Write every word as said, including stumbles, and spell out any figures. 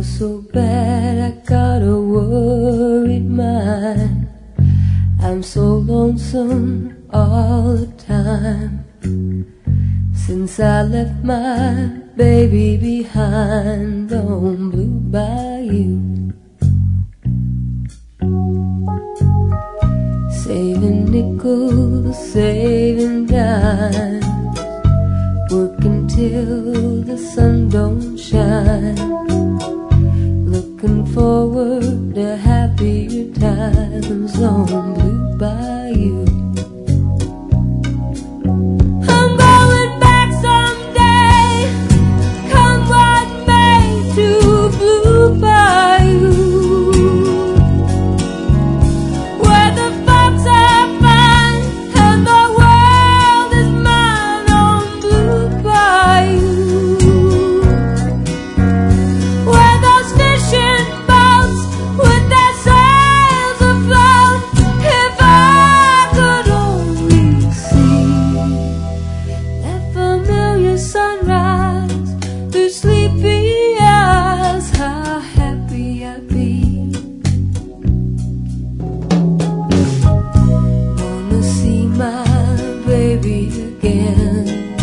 so bad I got a worried mind. I'm so lonesome all the time, since I left my baby behind on Blue Bayou. Saving nickels, saving dimes, working till the sun don't shine, looking forward to happier times on Blue Bayou. I'm going back someday, come what may, to Blue Bayou, where the folks are fine and the world is mine on Blue Bayou, where those fishing boats with their sails afloat, if I could only see that familiar sunrise through sleepy eyes, how happy I'd be. Wanna see my baby again,